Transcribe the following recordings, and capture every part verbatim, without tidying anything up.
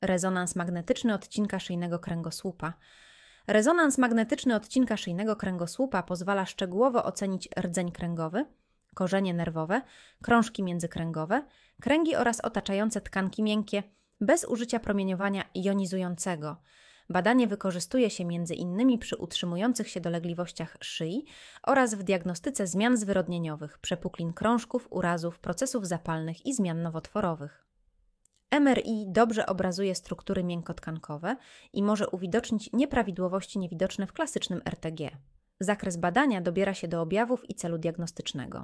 Rezonans magnetyczny odcinka szyjnego kręgosłupa. Rezonans magnetyczny odcinka szyjnego kręgosłupa pozwala szczegółowo ocenić rdzeń kręgowy, korzenie nerwowe, krążki międzykręgowe, kręgi oraz otaczające tkanki miękkie bez użycia promieniowania jonizującego. Badanie wykorzystuje się między innymi przy utrzymujących się dolegliwościach szyi oraz w diagnostyce zmian zwyrodnieniowych, przepuklin krążków, urazów, procesów zapalnych i zmian nowotworowych. M R I dobrze obrazuje struktury miękkotkankowe i może uwidocznić nieprawidłowości niewidoczne w klasycznym R T G. Zakres badania dobiera się do objawów i celu diagnostycznego.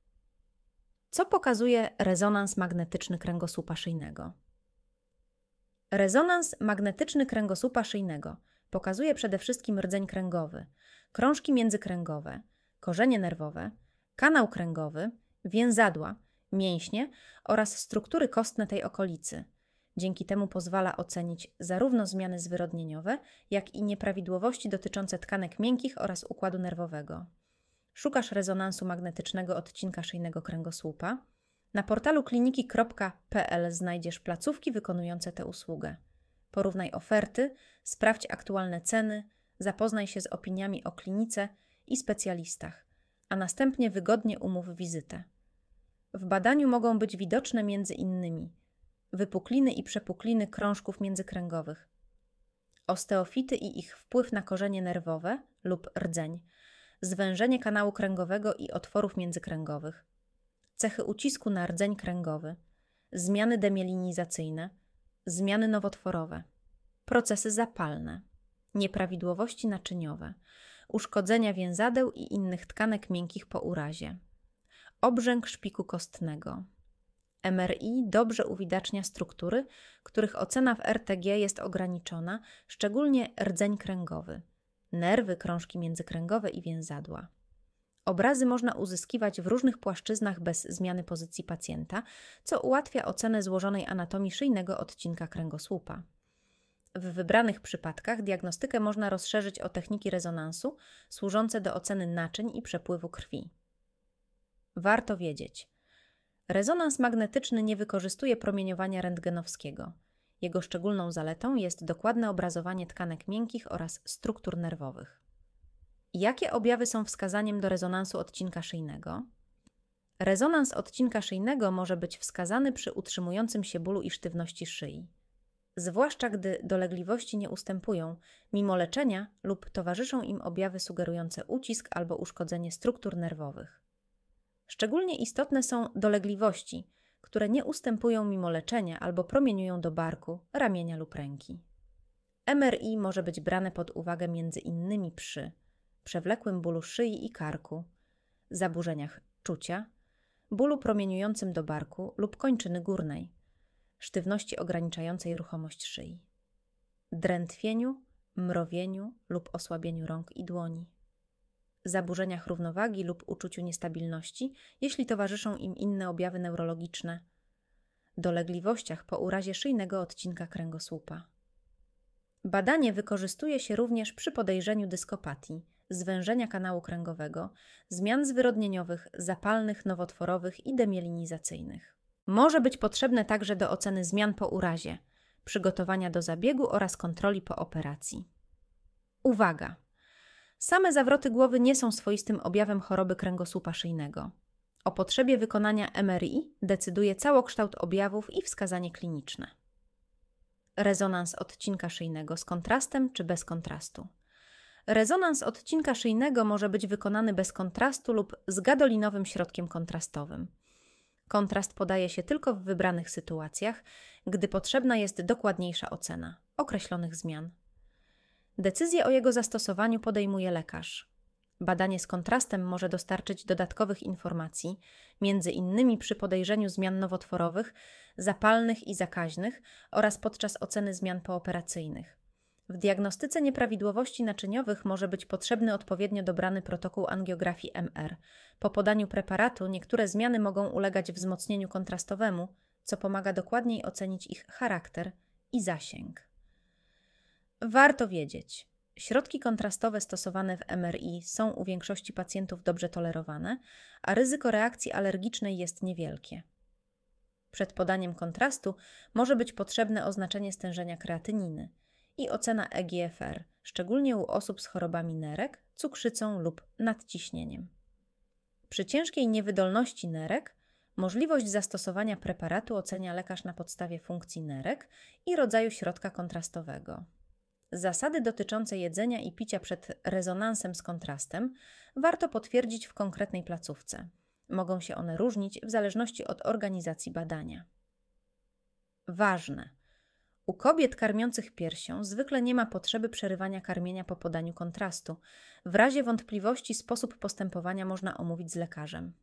Co pokazuje rezonans magnetyczny kręgosłupa szyjnego? Rezonans magnetyczny kręgosłupa szyjnego pokazuje przede wszystkim rdzeń kręgowy, krążki międzykręgowe, korzenie nerwowe, kanał kręgowy, więzadła, mięśnie oraz struktury kostne tej okolicy. Dzięki temu pozwala ocenić zarówno zmiany zwyrodnieniowe, jak i nieprawidłowości dotyczące tkanek miękkich oraz układu nerwowego. Szukasz rezonansu magnetycznego odcinka szyjnego kręgosłupa? Na portalu kliniki kropka p l znajdziesz placówki wykonujące tę usługę. Porównaj oferty, sprawdź aktualne ceny, zapoznaj się z opiniami o klinice i specjalistach, a następnie wygodnie umów wizytę. W badaniu mogą być widoczne między innymi wypukliny i przepukliny krążków międzykręgowych, osteofity i ich wpływ na korzenie nerwowe lub rdzeń, zwężenie kanału kręgowego i otworów międzykręgowych, cechy ucisku na rdzeń kręgowy, zmiany demielinizacyjne, zmiany nowotworowe, procesy zapalne, nieprawidłowości naczyniowe, uszkodzenia więzadeł i innych tkanek miękkich po urazie, obrzęk szpiku kostnego. M R I dobrze uwidacznia struktury, których ocena w R T G jest ograniczona, szczególnie rdzeń kręgowy, nerwy, krążki międzykręgowe i więzadła. Obrazy można uzyskiwać w różnych płaszczyznach bez zmiany pozycji pacjenta, co ułatwia ocenę złożonej anatomii szyjnego odcinka kręgosłupa. W wybranych przypadkach diagnostykę można rozszerzyć o techniki rezonansu służące do oceny naczyń i przepływu krwi. Warto wiedzieć: rezonans magnetyczny nie wykorzystuje promieniowania rentgenowskiego. Jego szczególną zaletą jest dokładne obrazowanie tkanek miękkich oraz struktur nerwowych. Jakie objawy są wskazaniem do rezonansu odcinka szyjnego? Rezonans odcinka szyjnego może być wskazany przy utrzymującym się bólu i sztywności szyi, zwłaszcza gdy dolegliwości nie ustępują, mimo leczenia lub towarzyszą im objawy sugerujące ucisk albo uszkodzenie struktur nerwowych. Szczególnie istotne są dolegliwości, które nie ustępują mimo leczenia albo promieniują do barku, ramienia lub ręki. M R I może być brane pod uwagę między innymi przy przewlekłym bólu szyi i karku, zaburzeniach czucia, bólu promieniującym do barku lub kończyny górnej, sztywności ograniczającej ruchomość szyi, drętwieniu, mrowieniu lub osłabieniu rąk i dłoni, zaburzeniach równowagi lub uczuciu niestabilności, jeśli towarzyszą im inne objawy neurologiczne, dolegliwościach po urazie szyjnego odcinka kręgosłupa. Badanie wykorzystuje się również przy podejrzeniu dyskopatii, zwężenia kanału kręgowego, zmian zwyrodnieniowych, zapalnych, nowotworowych i demielinizacyjnych. Może być potrzebne także do oceny zmian po urazie, przygotowania do zabiegu oraz kontroli po operacji. Uwaga! Same zawroty głowy nie są swoistym objawem choroby kręgosłupa szyjnego. O potrzebie wykonania M R I decyduje całokształt objawów i wskazanie kliniczne. Rezonans odcinka szyjnego z kontrastem czy bez kontrastu. Rezonans odcinka szyjnego może być wykonany bez kontrastu lub z gadolinowym środkiem kontrastowym. Kontrast podaje się tylko w wybranych sytuacjach, gdy potrzebna jest dokładniejsza ocena określonych zmian. Decyzję o jego zastosowaniu podejmuje lekarz. Badanie z kontrastem może dostarczyć dodatkowych informacji, między innymi przy podejrzeniu zmian nowotworowych, zapalnych i zakaźnych oraz podczas oceny zmian pooperacyjnych. W diagnostyce nieprawidłowości naczyniowych może być potrzebny odpowiednio dobrany protokół angiografii M R. Po podaniu preparatu niektóre zmiany mogą ulegać wzmocnieniu kontrastowemu, co pomaga dokładniej ocenić ich charakter i zasięg. Warto wiedzieć: środki kontrastowe stosowane w M R I są u większości pacjentów dobrze tolerowane, a ryzyko reakcji alergicznej jest niewielkie. Przed podaniem kontrastu może być potrzebne oznaczenie stężenia kreatyniny i ocena E G F R, szczególnie u osób z chorobami nerek, cukrzycą lub nadciśnieniem. Przy ciężkiej niewydolności nerek możliwość zastosowania preparatu ocenia lekarz na podstawie funkcji nerek i rodzaju środka kontrastowego. Zasady dotyczące jedzenia i picia przed rezonansem z kontrastem warto potwierdzić w konkretnej placówce. Mogą się one różnić w zależności od organizacji badania. Ważne. U kobiet karmiących piersią zwykle nie ma potrzeby przerywania karmienia po podaniu kontrastu. W razie wątpliwości sposób postępowania można omówić z lekarzem.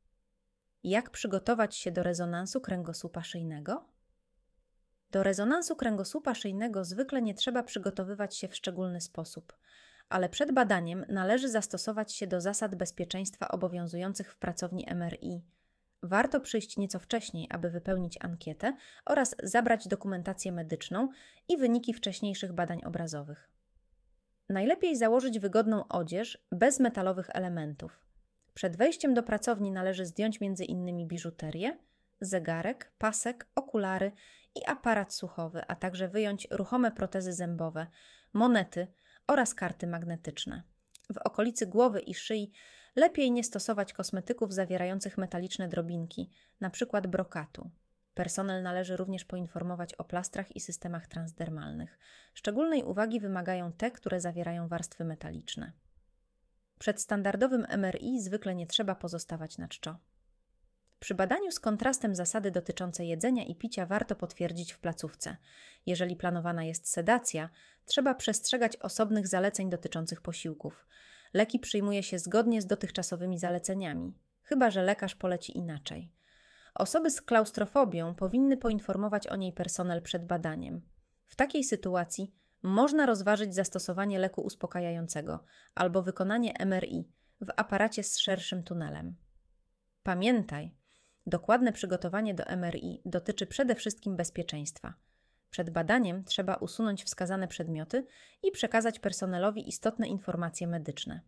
Jak przygotować się do rezonansu kręgosłupa szyjnego? Do rezonansu kręgosłupa szyjnego zwykle nie trzeba przygotowywać się w szczególny sposób, ale przed badaniem należy zastosować się do zasad bezpieczeństwa obowiązujących w pracowni M R I. Warto przyjść nieco wcześniej, aby wypełnić ankietę oraz zabrać dokumentację medyczną i wyniki wcześniejszych badań obrazowych. Najlepiej założyć wygodną odzież bez metalowych elementów. Przed wejściem do pracowni należy zdjąć między innymi biżuterię, zegarek, pasek, okulary i aparat słuchowy, a także wyjąć ruchome protezy zębowe, monety oraz karty magnetyczne. W okolicy głowy i szyi lepiej nie stosować kosmetyków zawierających metaliczne drobinki, np. brokatu. Personel należy również poinformować o plastrach i systemach transdermalnych. Szczególnej uwagi wymagają te, które zawierają warstwy metaliczne. Przed standardowym M R I zwykle nie trzeba pozostawać na czczo. Przy badaniu z kontrastem zasady dotyczące jedzenia i picia warto potwierdzić w placówce. Jeżeli planowana jest sedacja, trzeba przestrzegać osobnych zaleceń dotyczących posiłków. Leki przyjmuje się zgodnie z dotychczasowymi zaleceniami, chyba że lekarz poleci inaczej. Osoby z klaustrofobią powinny poinformować o niej personel przed badaniem. W takiej sytuacji można rozważyć zastosowanie leku uspokajającego albo wykonanie M R I w aparacie z szerszym tunelem. Pamiętaj, dokładne przygotowanie do M R I dotyczy przede wszystkim bezpieczeństwa. Przed badaniem trzeba usunąć wskazane przedmioty i przekazać personelowi istotne informacje medyczne.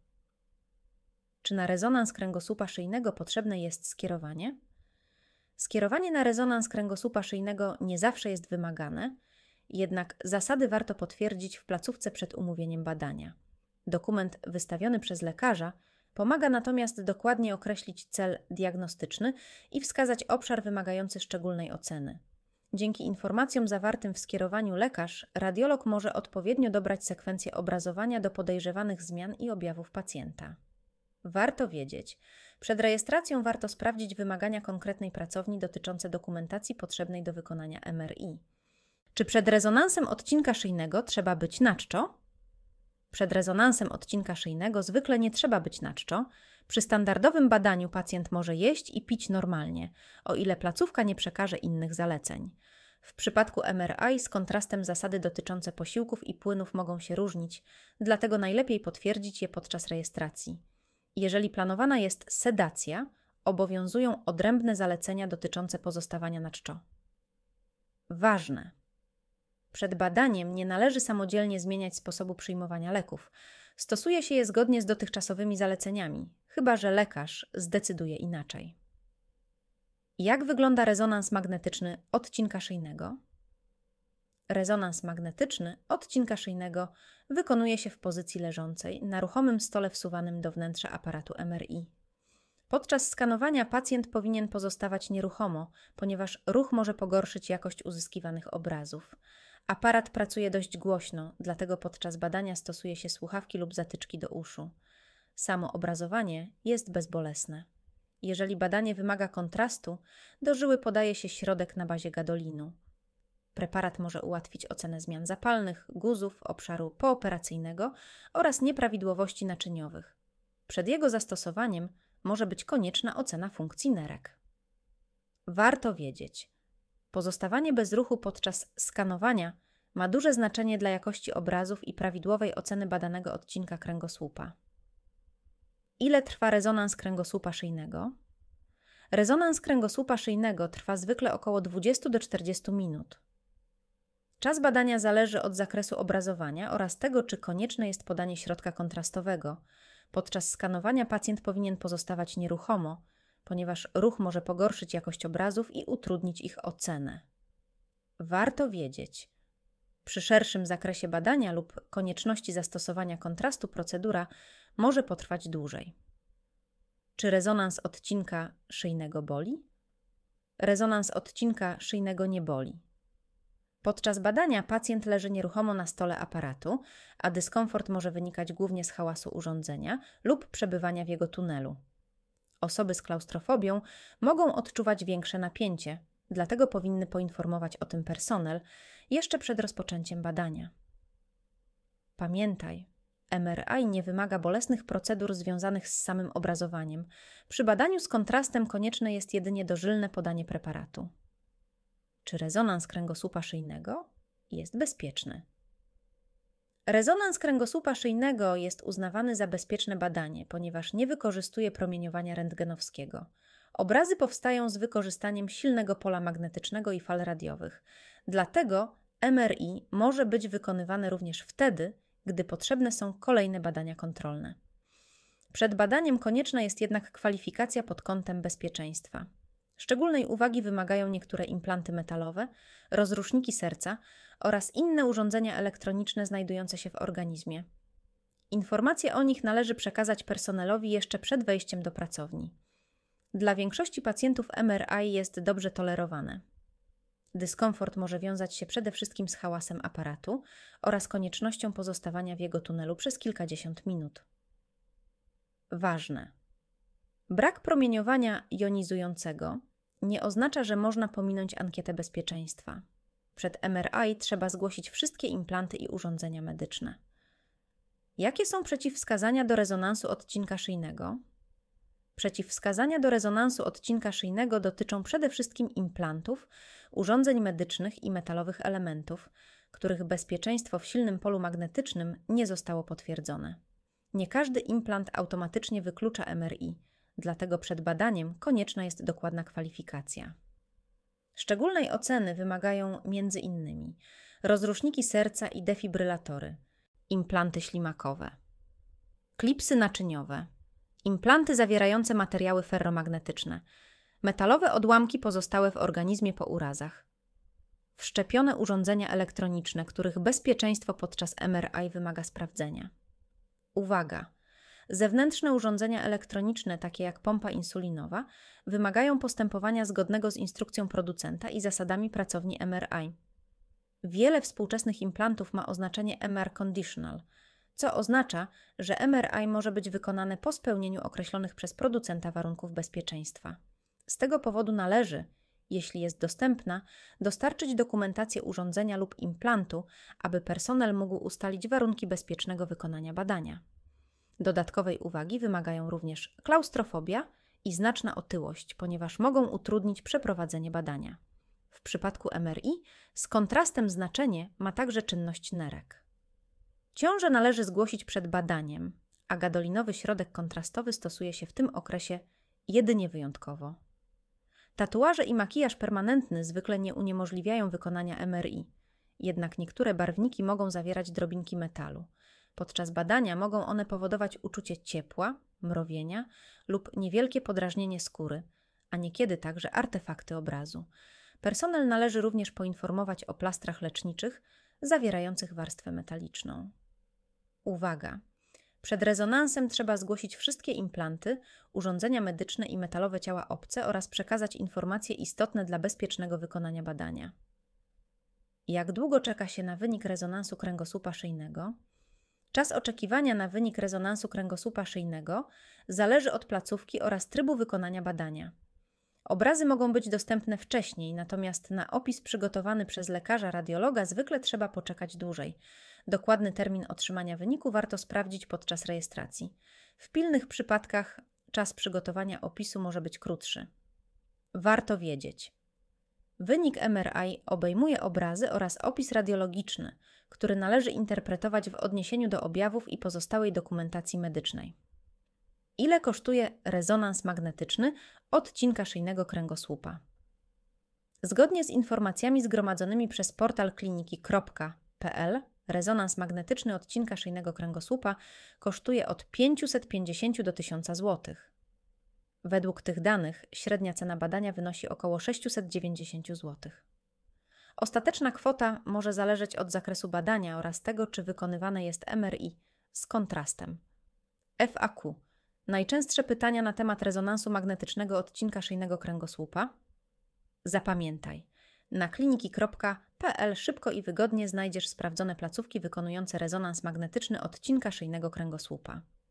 Czy na rezonans kręgosłupa szyjnego potrzebne jest skierowanie? Skierowanie na rezonans kręgosłupa szyjnego nie zawsze jest wymagane, jednak zasady warto potwierdzić w placówce przed umówieniem badania. Dokument wystawiony przez lekarza pomaga natomiast dokładnie określić cel diagnostyczny i wskazać obszar wymagający szczególnej oceny. Dzięki informacjom zawartym w skierowaniu lekarz, radiolog może odpowiednio dobrać sekwencję obrazowania do podejrzewanych zmian i objawów pacjenta. Warto wiedzieć, przed rejestracją warto sprawdzić wymagania konkretnej pracowni dotyczące dokumentacji potrzebnej do wykonania M R I. Czy przed rezonansem odcinka szyjnego trzeba być na czczo? Przed rezonansem odcinka szyjnego zwykle nie trzeba być na czczo. Przy standardowym badaniu pacjent może jeść i pić normalnie, o ile placówka nie przekaże innych zaleceń. W przypadku M R I z kontrastem zasady dotyczące posiłków i płynów mogą się różnić, dlatego najlepiej potwierdzić je podczas rejestracji. Jeżeli planowana jest sedacja, obowiązują odrębne zalecenia dotyczące pozostawania na czczo. Ważne! Przed badaniem nie należy samodzielnie zmieniać sposobu przyjmowania leków. Stosuje się je zgodnie z dotychczasowymi zaleceniami, chyba że lekarz zdecyduje inaczej. Jak wygląda rezonans magnetyczny odcinka szyjnego? Rezonans magnetyczny odcinka szyjnego wykonuje się w pozycji leżącej na ruchomym stole wsuwanym do wnętrza aparatu M R I. Podczas skanowania pacjent powinien pozostawać nieruchomo, ponieważ ruch może pogorszyć jakość uzyskiwanych obrazów. Aparat pracuje dość głośno, dlatego podczas badania stosuje się słuchawki lub zatyczki do uszu. Samo obrazowanie jest bezbolesne. Jeżeli badanie wymaga kontrastu, do żyły podaje się środek na bazie gadolinu. Preparat może ułatwić ocenę zmian zapalnych, guzów, obszaru pooperacyjnego oraz nieprawidłowości naczyniowych. Przed jego zastosowaniem może być konieczna ocena funkcji nerek. Warto wiedzieć, pozostawanie bez ruchu podczas skanowania ma duże znaczenie dla jakości obrazów i prawidłowej oceny badanego odcinka kręgosłupa. Ile trwa rezonans kręgosłupa szyjnego? Rezonans kręgosłupa szyjnego trwa zwykle około dwadzieścia do czterdziestu minut. Czas badania zależy od zakresu obrazowania oraz tego, czy konieczne jest podanie środka kontrastowego. Podczas skanowania pacjent powinien pozostawać nieruchomo, ponieważ ruch może pogorszyć jakość obrazów i utrudnić ich ocenę. Warto wiedzieć, przy szerszym zakresie badania lub konieczności zastosowania kontrastu procedura może potrwać dłużej. Czy rezonans odcinka szyjnego boli? Rezonans odcinka szyjnego nie boli. Podczas badania pacjent leży nieruchomo na stole aparatu, a dyskomfort może wynikać głównie z hałasu urządzenia lub przebywania w jego tunelu. Osoby z klaustrofobią mogą odczuwać większe napięcie, dlatego powinny poinformować o tym personel jeszcze przed rozpoczęciem badania. Pamiętaj, M R I nie wymaga bolesnych procedur związanych z samym obrazowaniem. Przy badaniu z kontrastem konieczne jest jedynie dożylne podanie preparatu. Czy rezonans kręgosłupa szyjnego jest bezpieczny? Rezonans kręgosłupa szyjnego jest uznawany za bezpieczne badanie, ponieważ nie wykorzystuje promieniowania rentgenowskiego. Obrazy powstają z wykorzystaniem silnego pola magnetycznego i fal radiowych. Dlatego M R I może być wykonywane również wtedy, gdy potrzebne są kolejne badania kontrolne. Przed badaniem konieczna jest jednak kwalifikacja pod kątem bezpieczeństwa. Szczególnej uwagi wymagają niektóre implanty metalowe, rozruszniki serca oraz inne urządzenia elektroniczne znajdujące się w organizmie. Informacje o nich należy przekazać personelowi jeszcze przed wejściem do pracowni. Dla większości pacjentów M R I jest dobrze tolerowane. Dyskomfort może wiązać się przede wszystkim z hałasem aparatu oraz koniecznością pozostawania w jego tunelu przez kilkadziesiąt minut. Ważne. Brak promieniowania jonizującego nie oznacza, że można pominąć ankietę bezpieczeństwa. Przed M R I trzeba zgłosić wszystkie implanty i urządzenia medyczne. Jakie są przeciwwskazania do rezonansu odcinka szyjnego? Przeciwwskazania do rezonansu odcinka szyjnego dotyczą przede wszystkim implantów, urządzeń medycznych i metalowych elementów, których bezpieczeństwo w silnym polu magnetycznym nie zostało potwierdzone. Nie każdy implant automatycznie wyklucza M R I, dlatego przed badaniem konieczna jest dokładna kwalifikacja. Szczególnej oceny wymagają między innymi rozruszniki serca i defibrylatory, implanty ślimakowe, klipsy naczyniowe, implanty zawierające materiały ferromagnetyczne, metalowe odłamki pozostałe w organizmie po urazach, wszczepione urządzenia elektroniczne, których bezpieczeństwo podczas M R I wymaga sprawdzenia. Uwaga! Zewnętrzne urządzenia elektroniczne, takie jak pompa insulinowa, wymagają postępowania zgodnego z instrukcją producenta i zasadami pracowni M R I. Wiele współczesnych implantów ma oznaczenie M R Conditional, co oznacza, że M R I może być wykonane po spełnieniu określonych przez producenta warunków bezpieczeństwa. Z tego powodu należy, jeśli jest dostępna, dostarczyć dokumentację urządzenia lub implantu, aby personel mógł ustalić warunki bezpiecznego wykonania badania. Dodatkowej uwagi wymagają również klaustrofobia i znaczna otyłość, ponieważ mogą utrudnić przeprowadzenie badania. W przypadku M R I z kontrastem znaczenie ma także czynność nerek. Ciążę należy zgłosić przed badaniem, a gadolinowy środek kontrastowy stosuje się w tym okresie jedynie wyjątkowo. Tatuaże i makijaż permanentny zwykle nie uniemożliwiają wykonania M R I, jednak niektóre barwniki mogą zawierać drobinki metalu. Podczas badania mogą one powodować uczucie ciepła, mrowienia lub niewielkie podrażnienie skóry, a niekiedy także artefakty obrazu. Personel należy również poinformować o plastrach leczniczych zawierających warstwę metaliczną. Uwaga! Przed rezonansem trzeba zgłosić wszystkie implanty, urządzenia medyczne i metalowe ciała obce oraz przekazać informacje istotne dla bezpiecznego wykonania badania. Jak długo czeka się na wynik rezonansu kręgosłupa szyjnego? Czas oczekiwania na wynik rezonansu kręgosłupa szyjnego zależy od placówki oraz trybu wykonania badania. Obrazy mogą być dostępne wcześniej, natomiast na opis przygotowany przez lekarza radiologa zwykle trzeba poczekać dłużej. Dokładny termin otrzymania wyniku warto sprawdzić podczas rejestracji. W pilnych przypadkach czas przygotowania opisu może być krótszy. Warto wiedzieć. Wynik M R I obejmuje obrazy oraz opis radiologiczny, który należy interpretować w odniesieniu do objawów i pozostałej dokumentacji medycznej. Ile kosztuje rezonans magnetyczny odcinka szyjnego kręgosłupa? Zgodnie z informacjami zgromadzonymi przez portal kliniki kropka p l rezonans magnetyczny odcinka szyjnego kręgosłupa kosztuje od pięćset pięćdziesiąt do tysiąca złotych. Według tych danych średnia cena badania wynosi około sześćset dziewięćdziesiąt złotych. Ostateczna kwota może zależeć od zakresu badania oraz tego, czy wykonywane jest M R I z kontrastem. F A Q. Najczęstsze pytania na temat rezonansu magnetycznego odcinka szyjnego kręgosłupa. Zapamiętaj. Na kliniki kropka p l szybko i wygodnie znajdziesz sprawdzone placówki wykonujące rezonans magnetyczny odcinka szyjnego kręgosłupa.